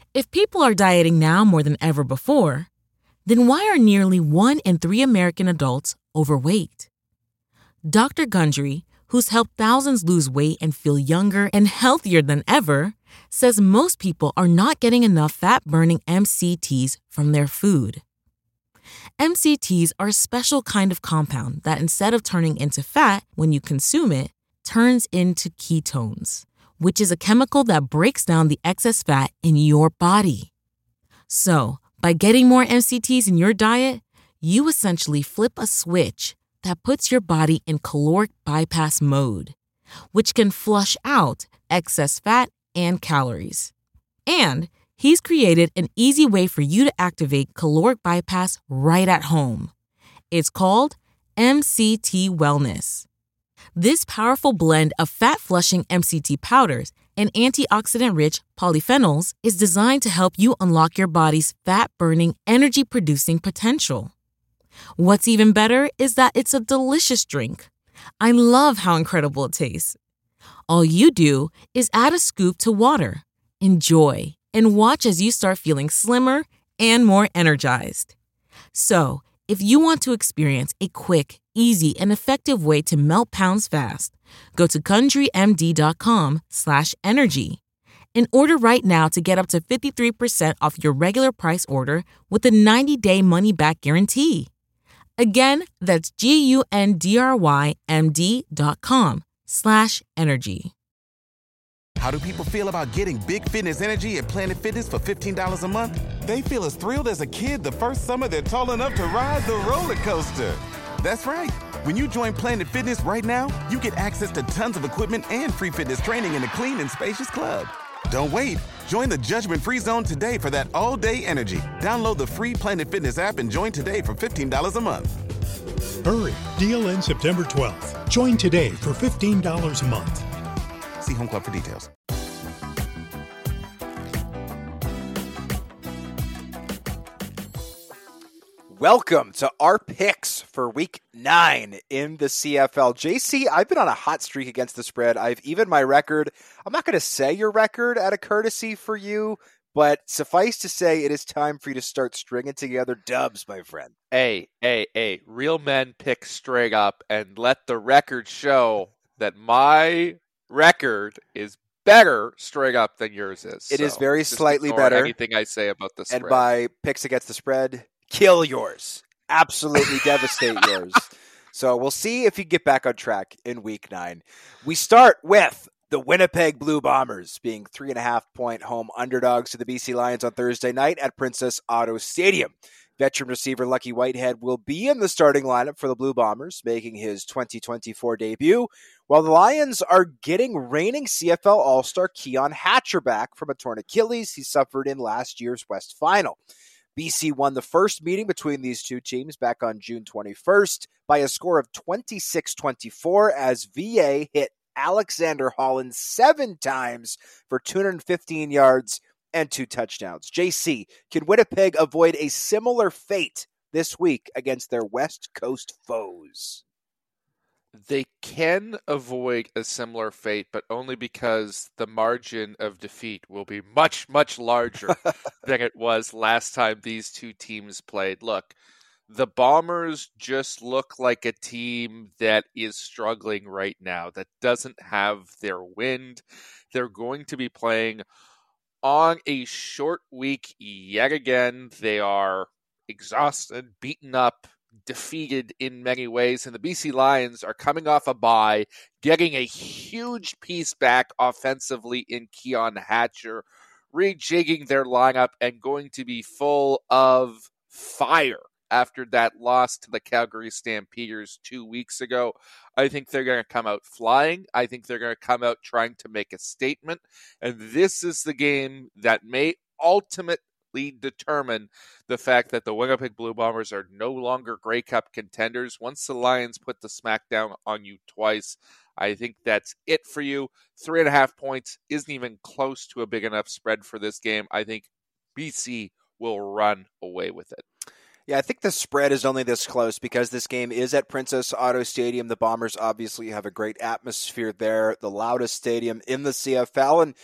If people are dieting now more than ever before, then why are nearly 1 in 3 American adults overweight? Dr. Gundry, who's helped thousands lose weight and feel younger and healthier than ever, says most people are not getting enough fat-burning MCTs from their food. MCTs are a special kind of compound that instead of turning into fat when you consume it, turns into ketones, which is a chemical that breaks down the excess fat in your body. So, by getting more MCTs in your diet, you essentially flip a switch that puts your body in caloric bypass mode, which can flush out excess fat and calories. And he's created an easy way for you to activate caloric bypass right at home. It's called MCT Wellness. This powerful blend of fat-flushing MCT powders and antioxidant-rich polyphenols is designed to help you unlock your body's fat-burning, energy-producing potential. What's even better is that it's a delicious drink. I love how incredible it tastes. All you do is add a scoop to water, enjoy, and watch as you start feeling slimmer and more energized. So, if you want to experience a quick, easy, and effective way to melt pounds fast, go to GundryMD.com/energy and order right now to get up to 53% off your regular price order with a 90-day money-back guarantee. Again, that's GUNDRYMD.com/energy. How do people feel about getting Big Fitness Energy at Planet Fitness for $15 a month? They feel as thrilled as a kid the first summer they're tall enough to ride the roller coaster. That's right. When you join Planet Fitness right now, you get access to tons of equipment and free fitness training in a clean and spacious club. Don't wait. Join the judgment-free zone today for that all-day energy. Download the free Planet Fitness app and join today for $15 a month. Hurry. Deal ends September 12th. Join today for $15 a month. See Home Club for details. Welcome to our picks for Week 9 in the CFL. JC, I've been on a hot streak against the spread. I've evened my record. I'm not going to say your record out of courtesy for you, but suffice to say it is time for you to start stringing together dubs, my friend. Hey. Real men pick string up, and let the record show that my record is better string up than yours is. It is very slightly better. Anything I say about the spread. And by picks against the spread, kill yours. Absolutely devastate yours. So we'll see if you get back on track in Week 9. We start with the Winnipeg Blue Bombers being 3.5-point home underdogs to the BC Lions on Thursday night at Princess Auto Stadium. Veteran receiver Lucky Whitehead will be in the starting lineup for the Blue Bombers, making his 2024 debut, while the Lions are getting reigning CFL All-Star Keon Hatcher back from a torn Achilles he suffered in last year's West Final. BC won the first meeting between these two teams back on June 21st by a score of 26-24 as VA hit Alexander Holland 7 times for 215 yards and 2 touchdowns. JC, can Winnipeg avoid a similar fate this week against their West Coast foes? They can avoid a similar fate, but only because the margin of defeat will be much, much larger than it was last time these two teams played. Look, the Bombers just look like a team that is struggling right now, that doesn't have their wind. They're going to be playing on a short week yet again. They are exhausted, beaten up, defeated in many ways, and the BC Lions are coming off a bye, getting a huge piece back offensively in Keon Hatcher, rejigging their lineup, and going to be full of fire after that loss to the Calgary Stampeders 2 weeks ago. I think they're going to come out flying. I think they're going to come out trying to make a statement, and this is the game that may ultimately determine the fact that the Winnipeg Blue Bombers are no longer Grey Cup contenders. Once the Lions put the smackdown on you twice, I think that's it for you. 3.5 points isn't even close to a big enough spread for this game. I think BC will run away with it. Yeah, I think the spread is only this close because this game is at Princess Auto Stadium. The Bombers obviously have a great atmosphere there, the loudest stadium in the CFL, and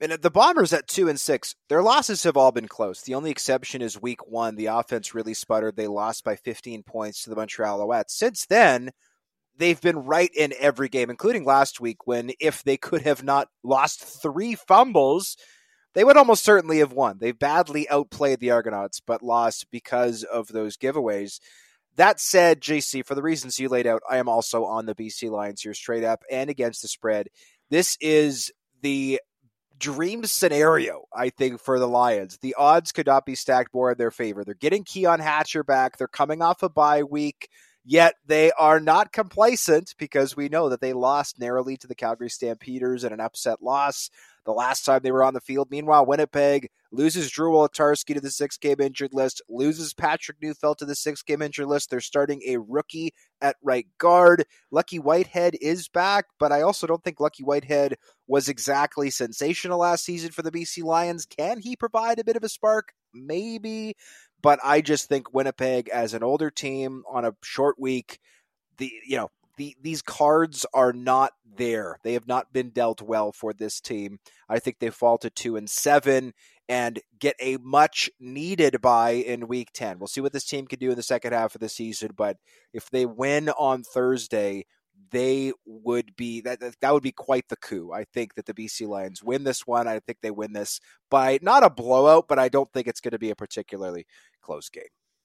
And the Bombers at 2-6, their losses have all been close. The only exception is week 1. The offense really sputtered. They lost by 15 points to the Montreal Alouettes. Since then, they've been right in every game, including last week when if they could have not lost 3 fumbles, they would almost certainly have won. They badly outplayed the Argonauts, but lost because of those giveaways. That said, JC, for the reasons you laid out, I am also on the BC Lions here straight up and against the spread. This is the dream scenario, I think, for the Lions. The odds could not be stacked more in their favor. They're getting Keon Hatcher back. They're coming off a bye week, yet they are not complacent because we know that they lost narrowly to the Calgary Stampeders in an upset loss the last time they were on the field. Meanwhile, Winnipeg loses Drew Wolitarsky to the 6-game injured list, loses Patrick Neufeld to the 6-game injured list. They're starting a rookie at right guard. Lucky Whitehead is back, but I also don't think Lucky Whitehead was exactly sensational last season for the BC Lions. Can he provide a bit of a spark? Maybe, but I just think Winnipeg as an older team on a short week, these cards are not there. They have not been dealt well for this team. I think they fall to 2-7 and get a much needed bye in week 10. We'll see what this team can do in the second half of the season, but if they win on Thursday, they would be that would be quite the coup. I think that the BC Lions win this one. I think they win this by not a blowout, but I don't think it's going to be a particularly close game.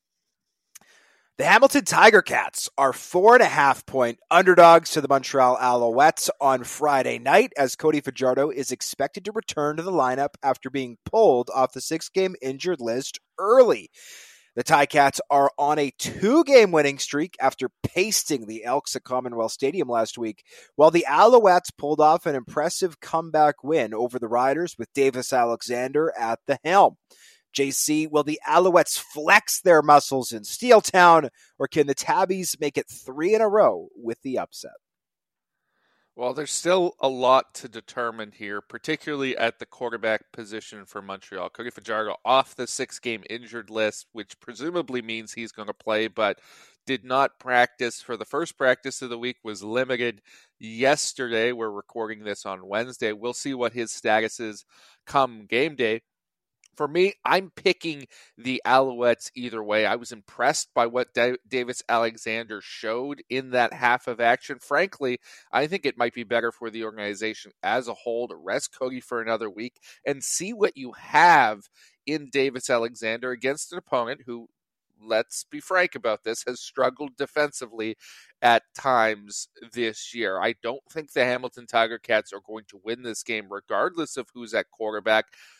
The Hamilton Tiger Cats are 4.5-point underdogs to the Montreal Alouettes on Friday night as Cody Fajardo is expected to return to the lineup after being pulled off the 6-game injured list early. The Ticats are on a 2-game winning streak after pasting the Elks at Commonwealth Stadium last week, while the Alouettes pulled off an impressive comeback win over the Riders with Davis Alexander at the helm. JC, will the Alouettes flex their muscles in Steeltown, or can the Tabbies make it 3 in a row with the upset? Well, there's still a lot to determine here, particularly at the quarterback position for Montreal. Cody Fajardo off the 6-game injured list, which presumably means he's going to play, but did not practice for the first practice of the week, was limited yesterday. We're recording this on Wednesday. We'll see what his status is come game day. For me, I'm picking the Alouettes either way. I was impressed by what Davis Alexander showed in that half of action. Frankly, I think it might be better for the organization as a whole to rest Cody for another week and see what you have in Davis Alexander against an opponent who, let's be frank about this, has struggled defensively at times this year. I don't think the Hamilton Tiger Cats are going to win this game regardless of who's at quarterback.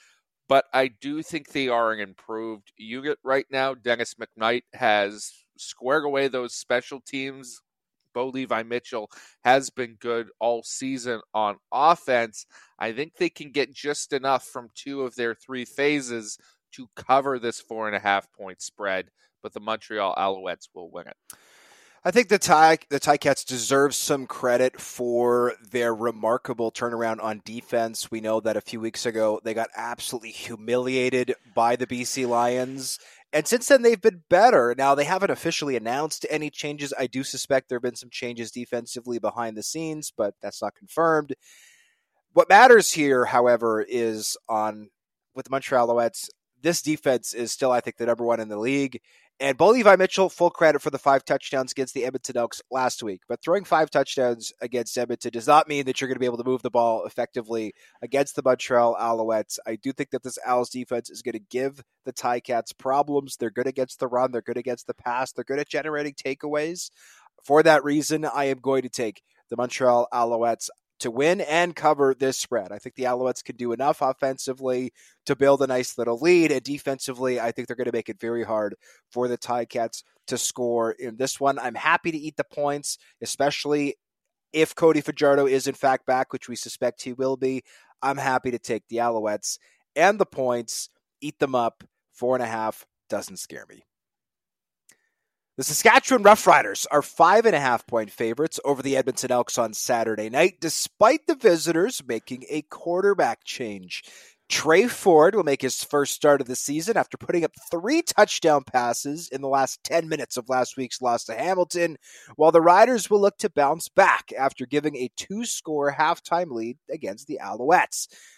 But I do think they are an improved unit right now. Dennis McKnight has squared away those special teams. Bo Levi Mitchell has been good all season on offense. I think they can get just enough from 2 of their 3 phases to cover this 4.5-point spread, but the Montreal Alouettes will win it. I think the Ticats deserve some credit for their remarkable turnaround on defense. We know that a few weeks ago they got absolutely humiliated by the BC Lions, and since then they've been better. Now, they haven't officially announced any changes. I do suspect there have been some changes defensively behind the scenes, but that's not confirmed. What matters here, however, is with the Montreal Alouettes, this defense is still, I think, the number 1 in the league. And Bo Levi Mitchell, full credit for the 5 touchdowns against the Edmonton Elks last week. But throwing 5 touchdowns against Edmonton does not mean that you're going to be able to move the ball effectively against the Montreal Alouettes. I do think that this Owls defense is going to give the Ticats problems. They're good against the run. They're good against the pass. They're good at generating takeaways. For that reason, I am going to take the Montreal Alouettes to win and cover this spread. I think the Alouettes can do enough offensively to build a nice little lead, and defensively, I think they're going to make it very hard for the Ticats to score in this one. I'm happy to eat the points, especially if Cody Fajardo is in fact back, which we suspect he will be. I'm happy to take the Alouettes and the points, eat them up. 4.5 doesn't scare me. The Saskatchewan Roughriders are 5.5-point favorites over the Edmonton Elks on Saturday night, despite the visitors making a quarterback change. Trey Ford will make his first start of the season after putting up 3 touchdown passes in the last 10 minutes of last week's loss to Hamilton, while the Riders will look to bounce back after giving a 2-score halftime lead against the Alouettes.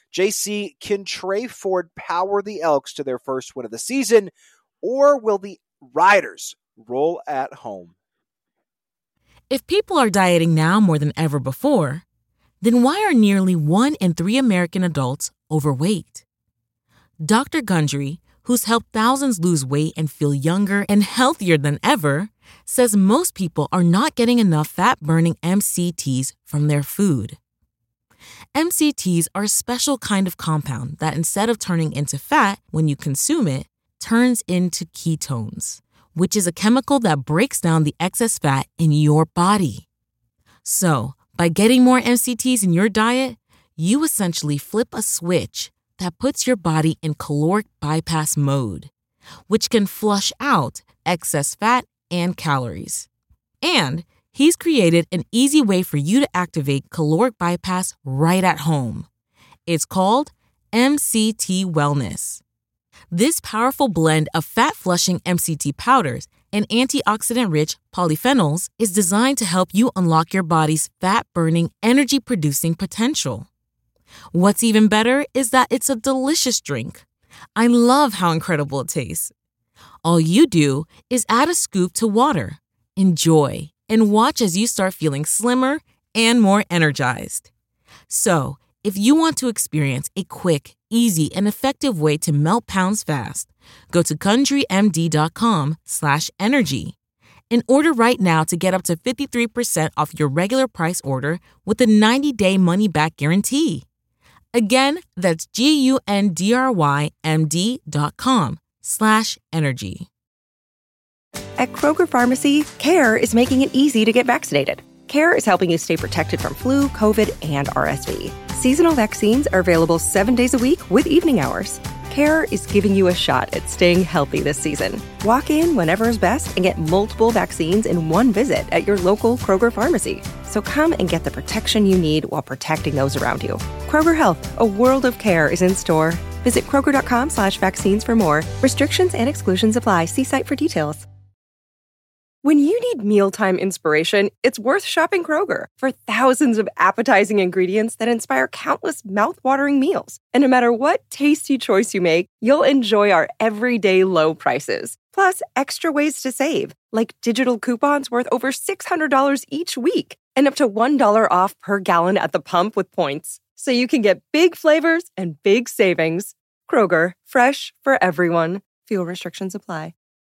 JC, can Trey Ford power the Elks to their first win of the season, or will the Riders roll at home? If people are dieting now more than ever before, then why are nearly 1 in 3 American adults overweight? Dr. Gundry, who's helped thousands lose weight and feel younger and healthier than ever, says most people are not getting enough fat-burning MCTs from their food. MCTs are a special kind of compound that, instead of turning into fat when you consume it, turns into ketones, which is a chemical that breaks down the excess fat in your body. So, by getting more MCTs in your diet, you essentially flip a switch that puts your body in caloric bypass mode, which can flush out excess fat and calories. And he's created an easy way for you to activate caloric bypass right at home. It's called MCT Wellness. This powerful blend of fat-flushing MCT powders and antioxidant-rich polyphenols is designed to help you unlock your body's fat-burning, energy-producing potential. What's even better is that it's a delicious drink. I love how incredible it tastes. All you do is add a scoop to water, enjoy, and watch as you start feeling slimmer and more energized. So, if you want to experience a quick, easy, and effective way to melt pounds fast, go to GundryMD.com/energy and order right now to get up to 53% off your regular price order with a 90-day money-back guarantee. Again, that's GUNDRYMD.com/energy. At Kroger Pharmacy, CARE is making it easy to get vaccinated. CARE is helping you stay protected from flu, COVID, and RSV. Seasonal vaccines are available 7 days a week with evening hours. CARE is giving you a shot at staying healthy this season. Walk in whenever is best and get multiple vaccines in one visit at your local Kroger Pharmacy. So come and get the protection you need while protecting those around you. Kroger Health, a world of care is in store. Visit Kroger.com/vaccines for more. Restrictions and exclusions apply. See site for details. When you need mealtime inspiration, it's worth shopping Kroger for thousands of appetizing ingredients that inspire countless mouth-watering meals. And no matter what tasty choice you make, you'll enjoy our everyday low prices. Plus, extra ways to save, like digital coupons worth over $600 each week and up to $1 off per gallon at the pump with points. So you can get big flavors and big savings. Kroger, fresh for everyone. Fuel restrictions apply.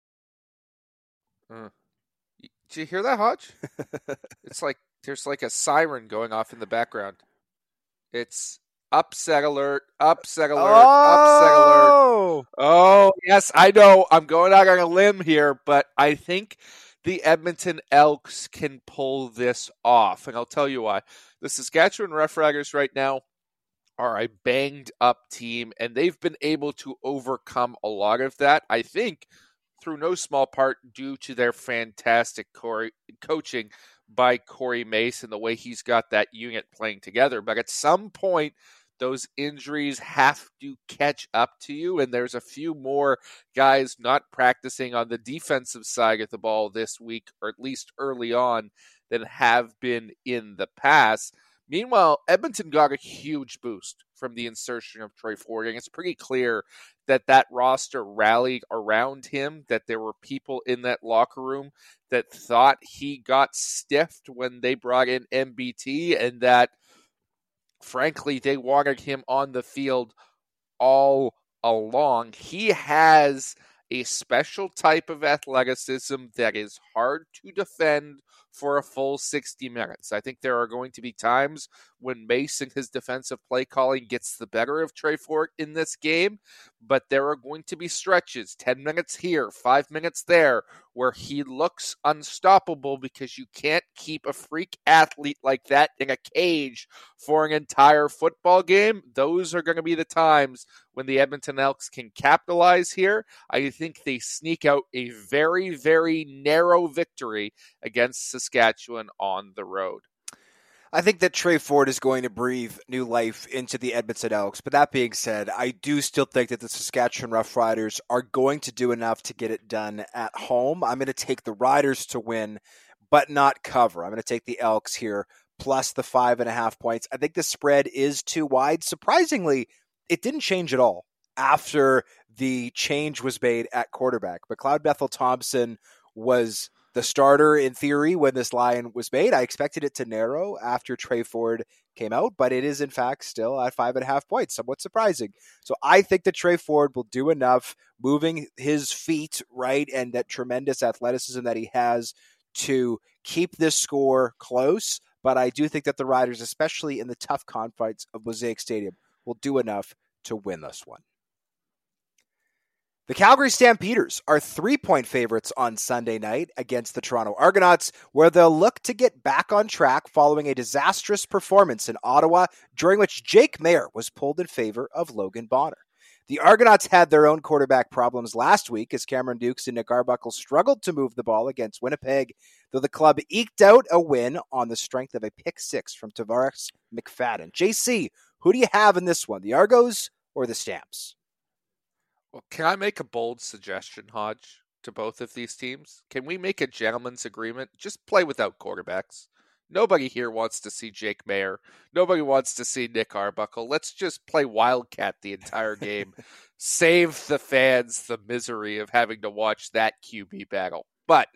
Did you hear that, Hodge? It's like there's like a siren going off in the background. It's upset alert, upset alert, upset alert. Oh, yes, I know. I'm going out on a limb here, but I think the Edmonton Elks can pull this off. And I'll tell you why. The Saskatchewan Roughriders right now are a banged up team, and they've been able to overcome a lot of that, I think, through no small part due to their fantastic coaching by Corey Mason, the way he's got that unit playing together. But at some point, those injuries have to catch up to you, and there's a few more guys not practicing on the defensive side of the ball this week, or at least early on, than have been in the past. Meanwhile, Edmonton got a huge boost from the insertion of Trey Ford, and it's pretty clear that that roster rallied around him, that there were people in that locker room that thought he got stiffed when they brought in MBT, and that, frankly, they wanted him on the field all along. He has a special type of athleticism that is hard to defend for a full 60 minutes. I think there are going to be times when Mason, his defensive play calling, gets the better of Trey Ford in this game, but there are going to be stretches, 10 minutes here, 5 minutes there, where he looks unstoppable because you can't keep a freak athlete like that in a cage for an entire football game. Those are going to be the times when the Edmonton Elks can capitalize here. I think they sneak out a very, very narrow victory against Saskatchewan on the road. I think that Trey Ford is going to breathe new life into the Edmonton Elks. But that being said, I do still think that the Saskatchewan Roughriders are going to do enough to get it done at home. I'm going to take the Riders to win, but not cover. I'm going to take the Elks here plus the 5.5 points. I think the spread is too wide. Surprisingly, it didn't change at all after the change was made at quarterback. McLeod Bethel-Thompson was the starter in theory when this line was made. I expected it to narrow after Trey Ford came out, but it is in fact still at 5.5 points, somewhat surprising. So I think that Trey Ford will do enough moving his feet, right, and that tremendous athleticism that he has to keep this score close. But I do think that the Riders, especially in the tough confines of Mosaic Stadium, will do enough to win this one. The Calgary Stampeders are 3-point favorites on Sunday night against the Toronto Argonauts, where they'll look to get back on track following a disastrous performance in Ottawa, during which Jake Maier was pulled in favor of Logan Bonner. The Argonauts had their own quarterback problems last week as Cameron Dukes and Nick Arbuckle struggled to move the ball against Winnipeg, though the club eked out a win on the strength of a pick six from Tavares McFadden. JC, who do you have in this one, the Argos or the Stamps? Well, can I make a bold suggestion, Hodge, to both of these teams? Can we make a gentleman's agreement? Just play without quarterbacks. Nobody here wants to see Jake Maier. Nobody wants to see Nick Arbuckle. Let's just play Wildcat the entire game. Save the fans the misery of having to watch that QB battle. But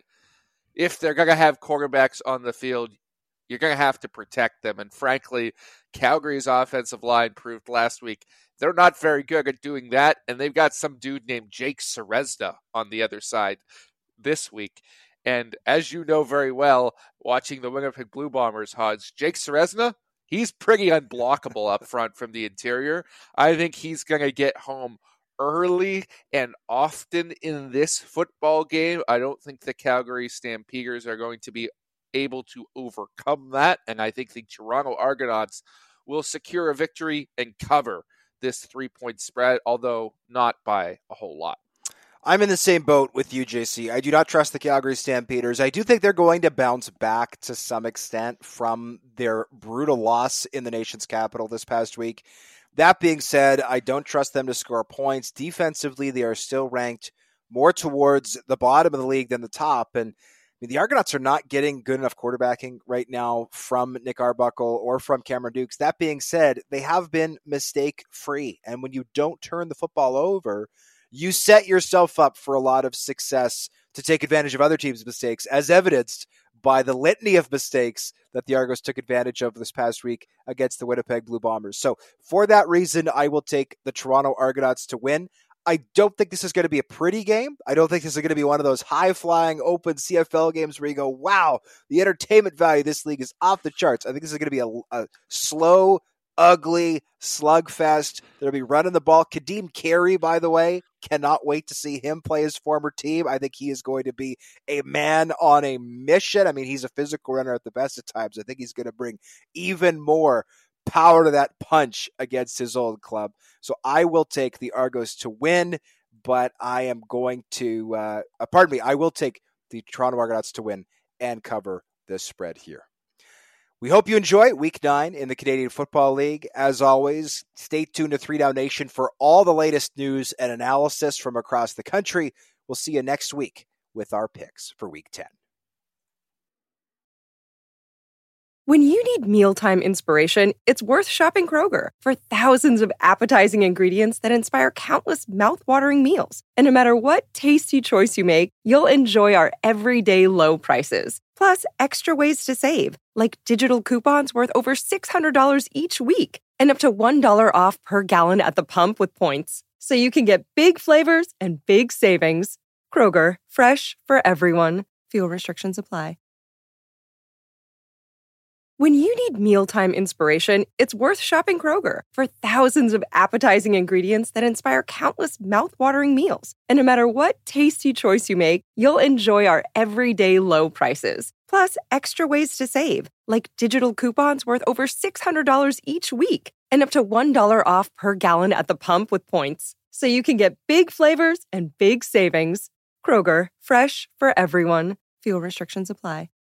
if they're going to have quarterbacks on the field, you're going to have to protect them. And frankly, Calgary's offensive line proved last week they're not very good at doing that. And they've got some dude named Jake Ceresna on the other side this week. And as you know very well, watching the Winnipeg Blue Bombers, Hodge, Jake Ceresna, he's pretty unblockable up front from the interior. I think he's going to get home early and often in this football game. I don't think the Calgary Stampeders are going to be able to overcome that. And I think the Toronto Argonauts will secure a victory and cover this 3-point spread, although not by a whole lot. I'm in the same boat with you, JC. I do not trust the Calgary Stampeders. I do think they're going to bounce back to some extent from their brutal loss in the nation's capital this past week. That being said, I don't trust them to score points. Defensively, they are still ranked more towards the bottom of the league than the top. And the Argonauts are not getting good enough quarterbacking right now from Nick Arbuckle or from Cameron Dukes. That being said, they have been mistake-free. And when you don't turn the football over, you set yourself up for a lot of success to take advantage of other teams' mistakes, as evidenced by the litany of mistakes that the Argos took advantage of this past week against the Winnipeg Blue Bombers. So for that reason, I will take the Toronto Argonauts to win. I don't think this is going to be a pretty game. I don't think this is going to be one of those high-flying open CFL games where you go, wow, the entertainment value of this league is off the charts. I think this is going to be a slow, ugly slugfest. They'll be running the ball. Kadeem Carey, by the way, cannot wait to see him play his former team. I think he is going to be a man on a mission. I mean, he's a physical runner at the best of times. I think he's going to bring even more power to that punch against his old club. So I will take the Argos to win, but I am going to, I will take the Toronto Argonauts to win and cover this spread here. We hope you enjoy Week 9 in the Canadian Football League. As always, stay tuned to 3 Down Nation for all the latest news and analysis from across the country. We'll see you next week with our picks for Week 10. When you need mealtime inspiration, it's worth shopping Kroger for thousands of appetizing ingredients that inspire countless mouth-watering meals. And no matter what tasty choice you make, you'll enjoy our everyday low prices. Plus, extra ways to save, like digital coupons worth over $600 each week and up to $1 off per gallon at the pump with points. So you can get big flavors and big savings. Kroger, fresh for everyone. Fuel restrictions apply. When you need mealtime inspiration, it's worth shopping Kroger for thousands of appetizing ingredients that inspire countless mouth-watering meals. And no matter what tasty choice you make, you'll enjoy our everyday low prices. Plus, extra ways to save, like digital coupons worth over $600 each week and up to $1 off per gallon at the pump with points. So you can get big flavors and big savings. Kroger, fresh for everyone. Fuel restrictions apply.